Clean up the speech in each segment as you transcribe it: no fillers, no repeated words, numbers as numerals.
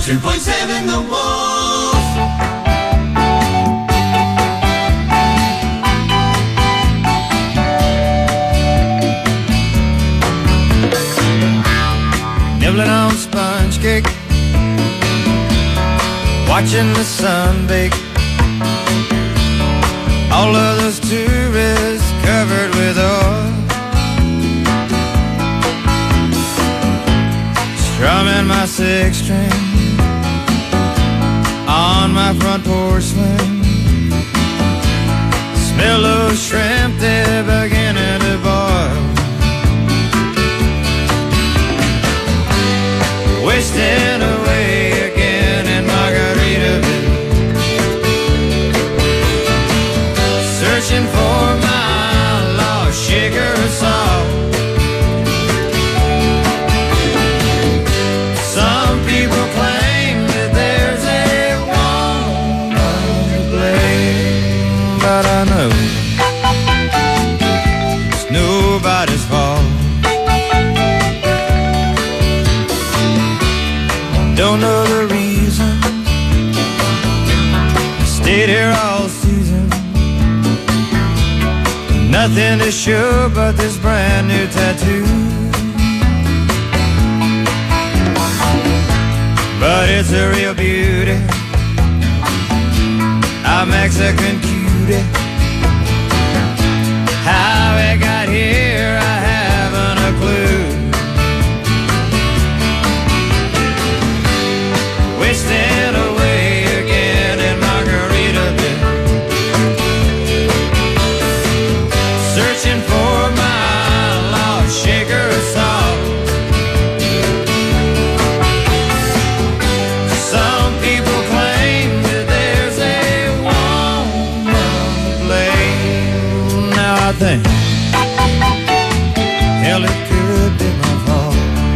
102.7 The Wolf. Nibbling on sponge cake, watching the sun bake. All of those tourists covered with oil, strumming my six string on my front porch swing. Smell those shrimp, they're beginning to boil. Wasting away again in Margaritaville, searching for my lost shaker of salt. Some people claim that there's a woman to blame, but I know it's nobody's fault. Don't know the reason, stayed here all season. Nothing to show but this brand new tattoo. But it's a real beauty, a Mexican cutie. How it got here, I haven't a clue. Wasting away again in Margaritaville, searching for my lost shaker of salt. Some people claim that there's a woman to blame. Now I think, hell, it could be my fault.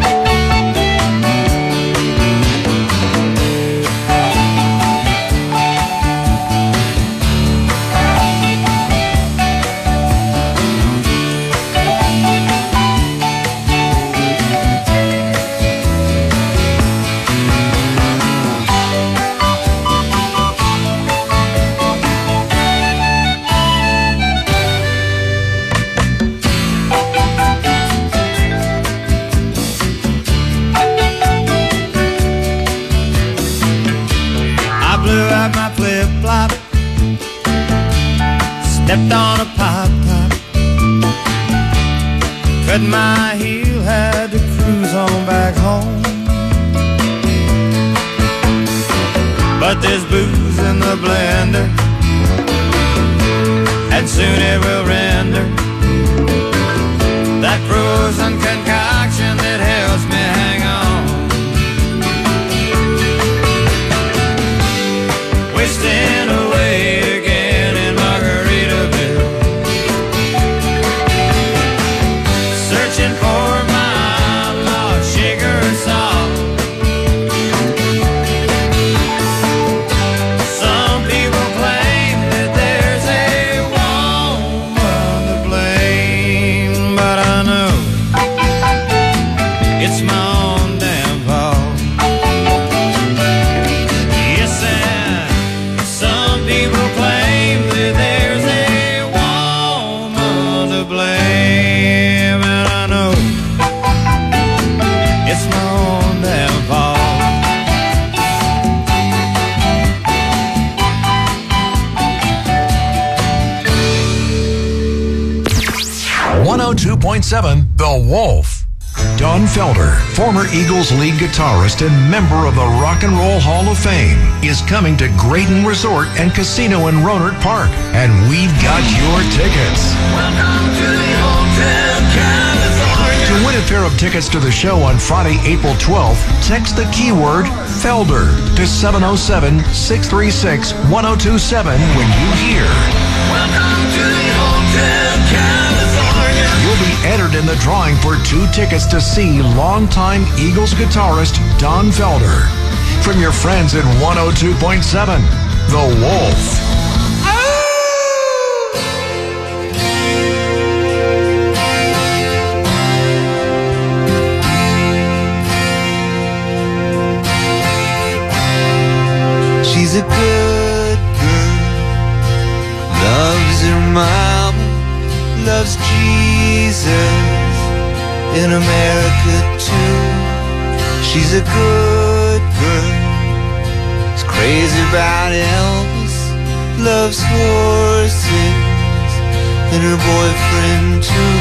Stepped on a pop top, cut my heel, had to cruise on back home. But there's booze in the blender, and soon it will render that frozen concoction that helps me hang on. Wasting away again in Margaritaville, searching for my lost shaker of salt. Some people claim that there's a woman to blame, but I know it's my own damn fault. Yes, and some people claim that there's a woman to blame, and I know it's my own damn fault. 102.7 The Wolf. Don Felder, former Eagles lead guitarist and member of the Rock and Roll Hall of Fame, is coming to Graydon Resort and Casino in Rohnert Park, and we've got your tickets. Welcome to the Hotel California. To win a pair of tickets to the show on Friday, April 12th, text the keyword Felder to 707-636-1027 when you hear Welcome to the Hotel California. you'll be entered in the drawing for 2 tickets to see longtime Eagles guitarist Don Felder. From your friends at 102.7 The Wolf. She's a good girl, is crazy about Elvis, loves horses and her boyfriend too.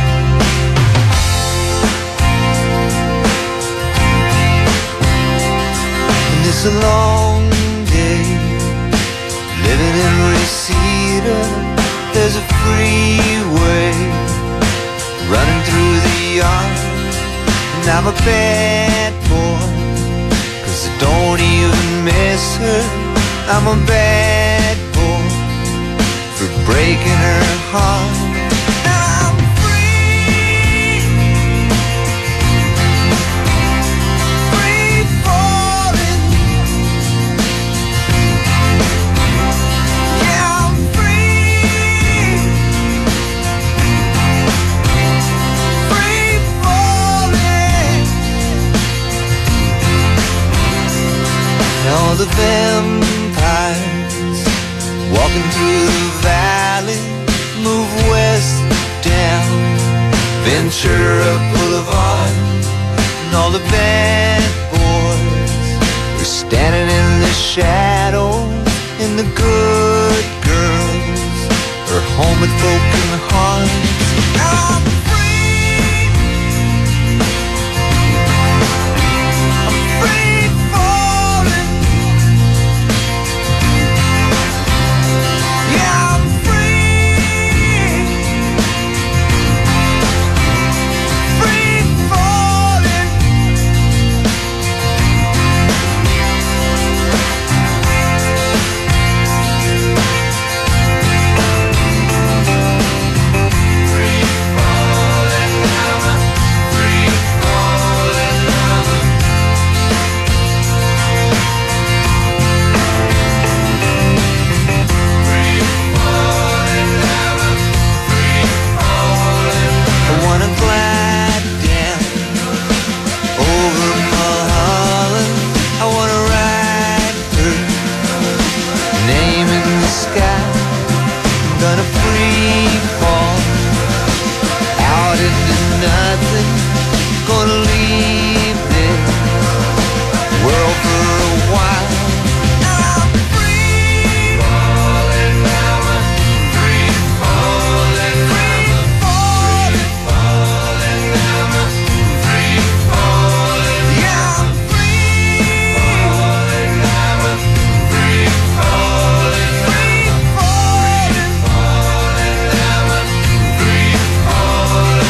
And it's a long day living in Reseda. There's a freeway running through the yard, and I'm a bad boy, 'cause I don't even miss her. I'm a bad boy for breaking her heart. I'm free, free falling. Yeah, I'm free, free falling. All the vampires walking through the valley move west down Ventura Boulevard, and all the bad boys are standing in the shadows, and the good girls are home with broken hearts. I'm free, I'm free falling. Yeah, I'm free, free falling. I wanna glide down over Mulholland. I wanna write her name in the sky. I'm gonna free fall out into nothing. Gonna leave this world for a while. I'm free falling, I'm free falling, free falling, falling, I'm free falling. Yeah, I'm free falling, I'm free falling, free falling, falling, I'm free falling.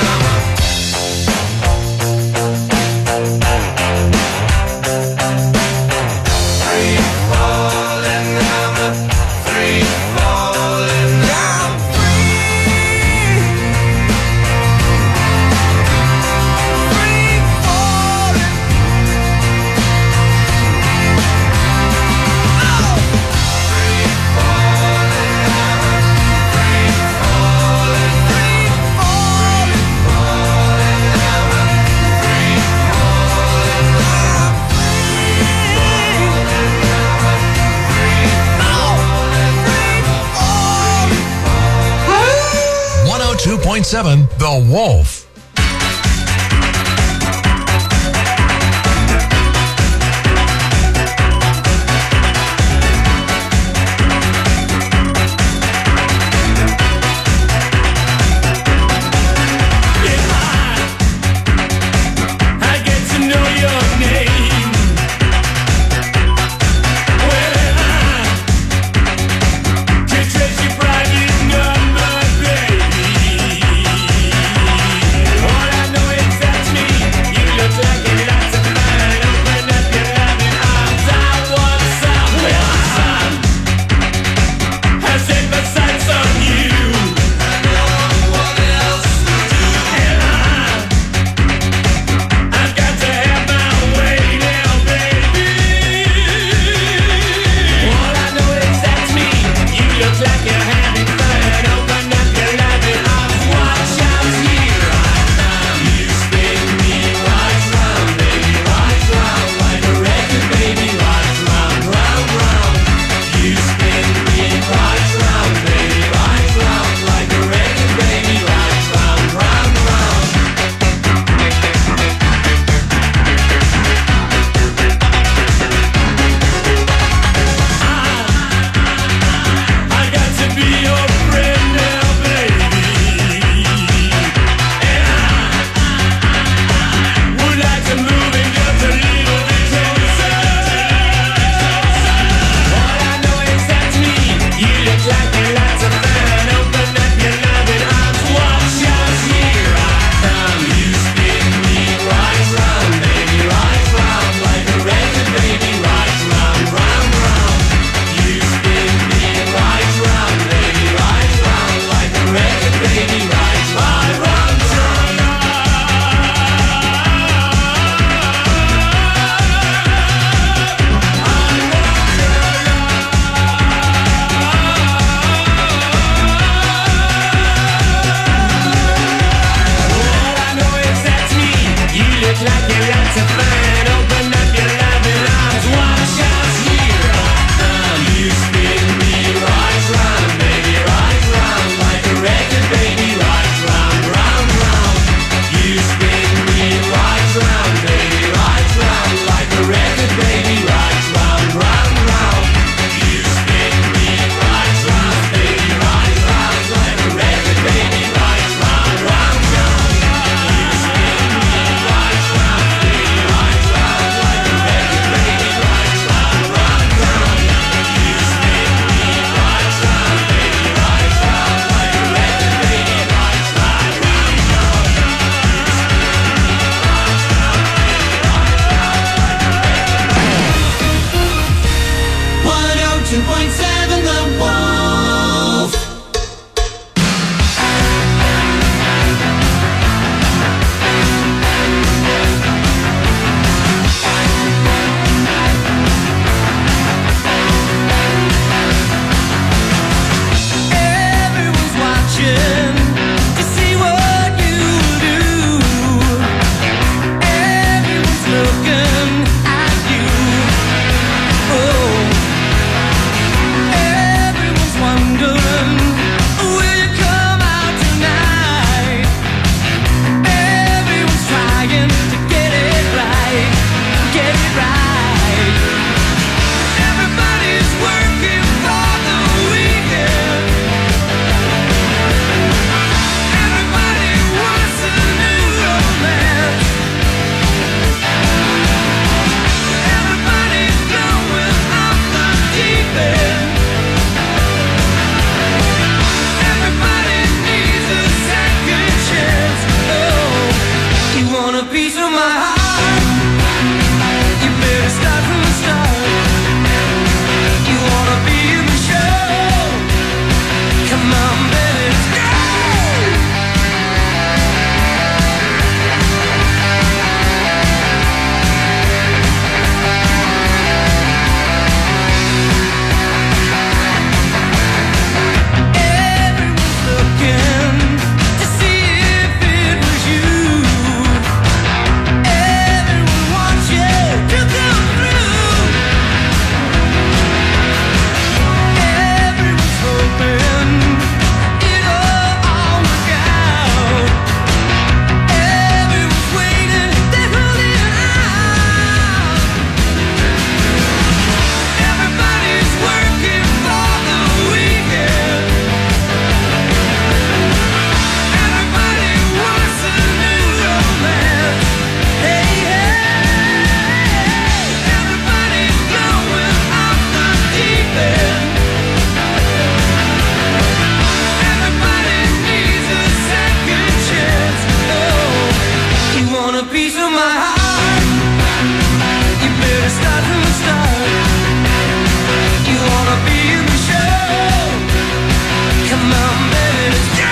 The Wolf. like you lots of fun. Open up your loving arms, wash us here. You spin me right round, baby, right round, like a record, baby, right round, round, round. You spin me right round, baby, right round, like a record, baby, right round, round, round. You spin me right round, baby, right round, like a record, baby, right round, round, round. You spin me right round, baby, right round, like a record, baby, right round, round, round. You spin me right round, baby, right round, like a record, baby, right round, round, round. 102.7 The Wolf. Everyone's watching to see what you do. Everyone's looking at you. Oh. Everyone's wondering, will you come out tonight? Everyone's trying to get it right, get it right. Everybody's working for the weekend. Everybody wants a new romance. Everybody's going off the deep end. Everybody needs a second chance. Oh, you want a piece of my heart? You better start from the start. You wanna be in the show? Come on, baby, let's go. Everyone's looking to see if it was you. Everyone wants you to come through. Everyone's hoping it'll all work out. Everyone's waiting, they're holding out. Everybody's working for the weekend. Everybody wants a new romance. Hey, hey, everybody's going off the deep end. Everybody needs a second chance. Oh, you want a piece of my heart? You better start from the start. You wanna be in the show? Come on, baby, let's go.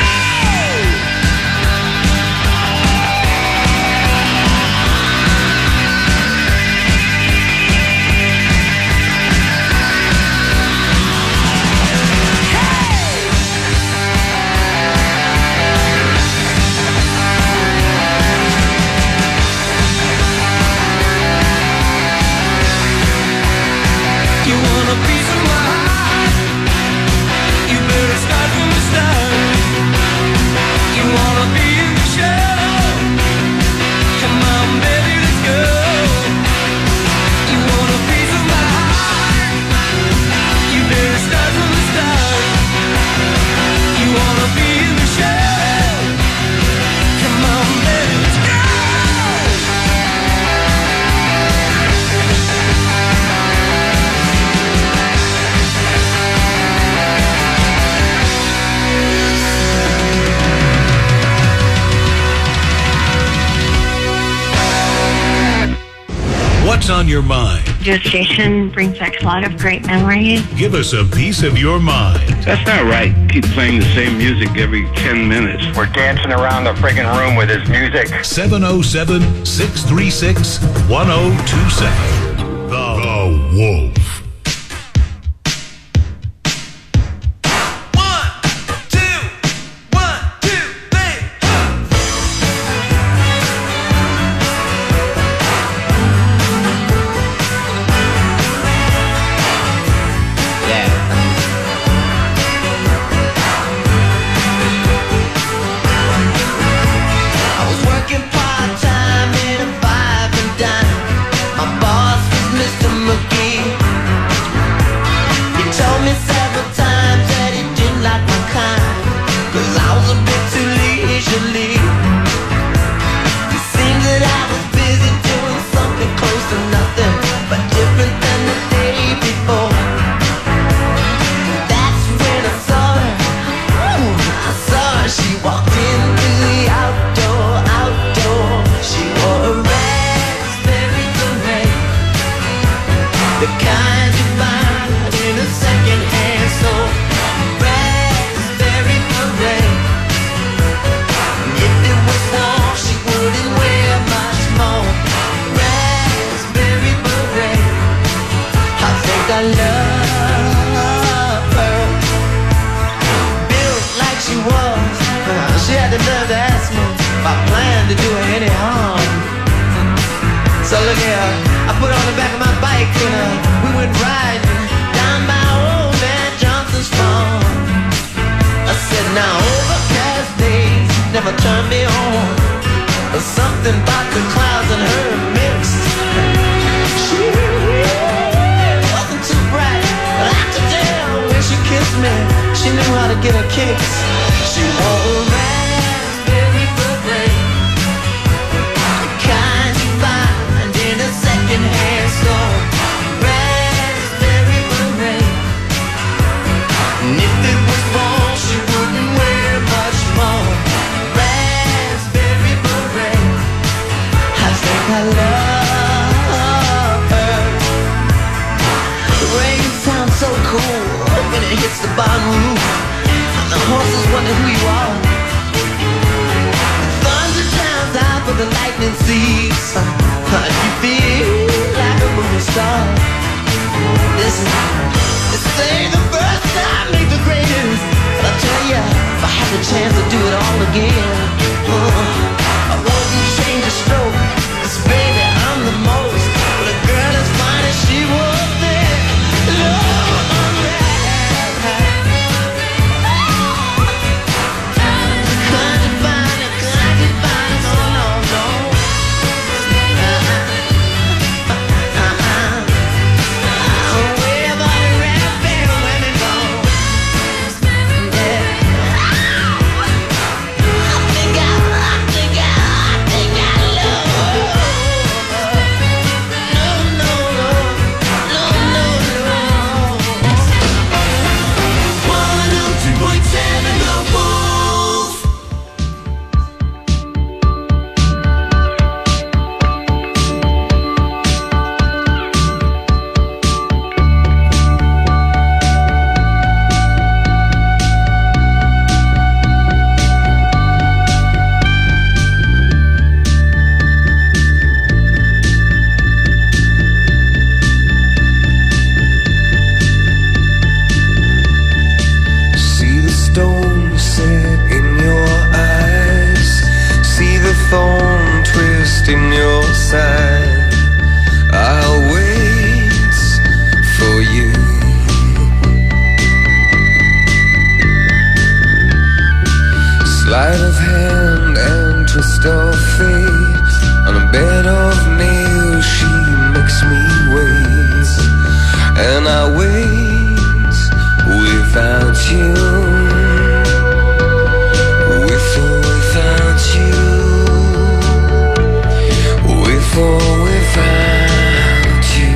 You want a piece of my heart? You better start from the start. You wanna be in the show? Come on, baby, let's go. You want a piece of my heart? You better start from the start. You wanna be in the show? Come on, baby, let's go. What's on your mind? Your station brings back a lot of great memories. Give us a piece of your mind. That's not right. Keep playing the same music every 10 minutes. We're dancing around the friggin' room with his music. 707-636-1027. The Wolf. trying to do her any harm. So look here, I put her on the back of my bike and we went riding down by old man Johnson's farm. I said, now overcast days never turn me on. There's something about the clouds and her mixed. She wasn't too bright, but I could tell when she kissed me, she knew how to get her kicks. She wore a raspberry beret, the kind you find in a second-hand store. Raspberry beret, and if it was wrong, she wouldn't wear much more. Raspberry beret, I think I love her. The rain sounds so cool when it hits the barn roof. The horses wonder who you are. Thunder drowns out, but the lightning sees. You feel like a movie star. Listen, they say the first time make the greatest. But I tell ya, if I had the chance to do it all again, I wouldn't change a stroke. 'Cause baby, I'm the most. But a girl as fine as she was there, Lord, in your side. I'll wait for you. Sleight of hand and twist of fate. On a bed of nails she makes me wait. And I wait without you. With or without you. With or without you.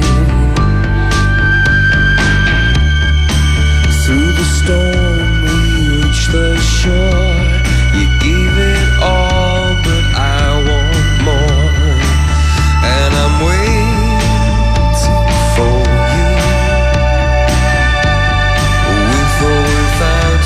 Through the storm we reach the shore. You gave it all, but I want more. And I'm waiting for you. With or without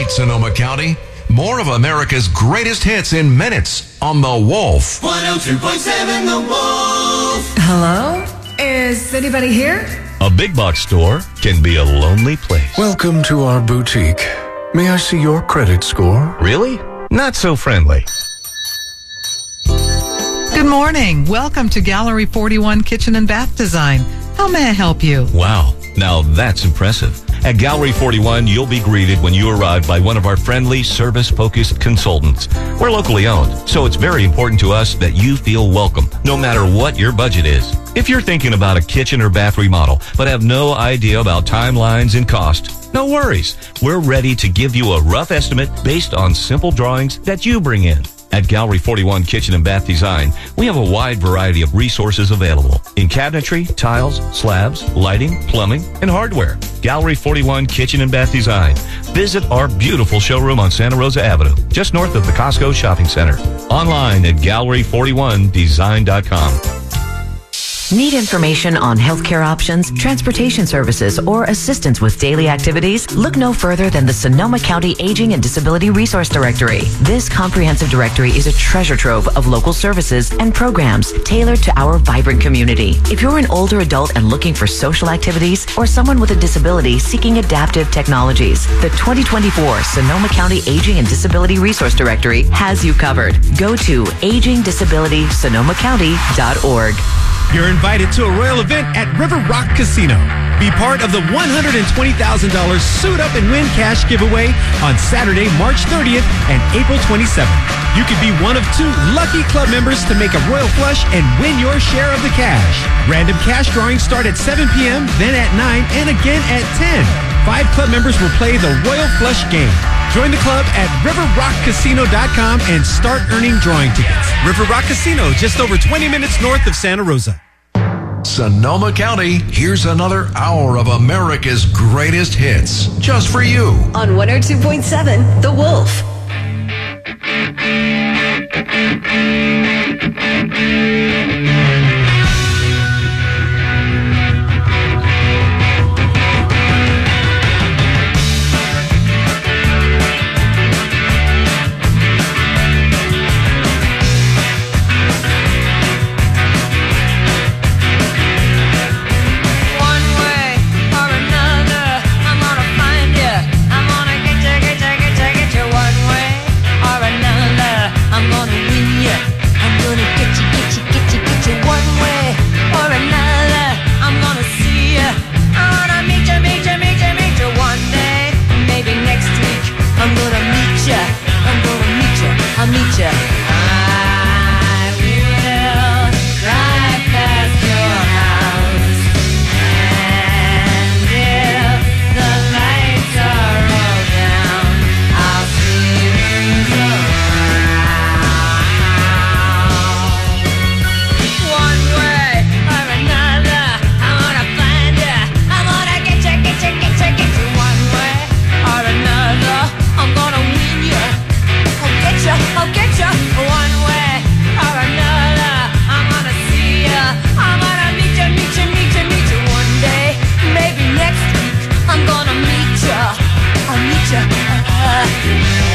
right, Sonoma County. More of America's greatest hits in minutes on The Wolf. 102.7 The Wolf. Hello? Is anybody here? A big box store can be a lonely place. Welcome to our boutique. May I see your credit score? Really? Not so friendly. Good morning. Welcome to Gallery 41 Kitchen and Bath Design. How may I help you? Wow, now that's impressive. At Gallery 41, you'll be greeted when you arrive by one of our friendly, service-focused consultants. We're locally owned, so it's very important to us that you feel welcome, no matter what your budget is. If you're thinking about a kitchen or bath remodel, but have no idea about timelines and cost, no worries. We're ready to give you a rough estimate based on simple drawings that you bring in. At Gallery 41 Kitchen and Bath Design, we have a wide variety of resources available in cabinetry, tiles, slabs, lighting, plumbing, and hardware. Gallery 41 Kitchen and Bath Design. Visit our beautiful showroom on Santa Rosa Avenue, just north of the Costco Shopping Center. Online at gallery41design.com. Need information on healthcare options, transportation services, or assistance with daily activities? Look no further than the Sonoma County Aging and Disability Resource Directory. This comprehensive directory is a treasure trove of local services and programs tailored to our vibrant community. If you're an older adult and looking for social activities, or someone with a disability seeking adaptive technologies, the 2024 Sonoma County Aging and Disability Resource Directory has you covered. Go to agingdisabilitysonomacounty.org. You're invited to a royal event at River Rock Casino. Be part of the $120,000 Suit Up and Win cash giveaway on Saturday, March 30th and April 27th. You could be one of 2 lucky club members to make a royal flush and win your share of the cash. Random cash drawings start at 7 p.m., then at 9, and again at 10. 5 club members will play the Royal Flush game. Join the club at riverrockcasino.com and start earning drawing tickets. River Rock Casino, just over 20 minutes north of Santa Rosa. Sonoma County, here's another hour of America's greatest hits, just for you. On 102.7 The Wolf. I'll meet ya. I will drive past your house, and if the lights are all down, I'll see you around. One way or another, I'm gonna find ya. I'm gonna get ya, get ya, get ya, get ya. One way or another, I'm gonna win ya. I'll get ya one way or another. I'm gonna see ya. I'm gonna meet ya, meet ya, meet ya, meet ya one day. Maybe next week I'm gonna meet ya. I'll meet ya.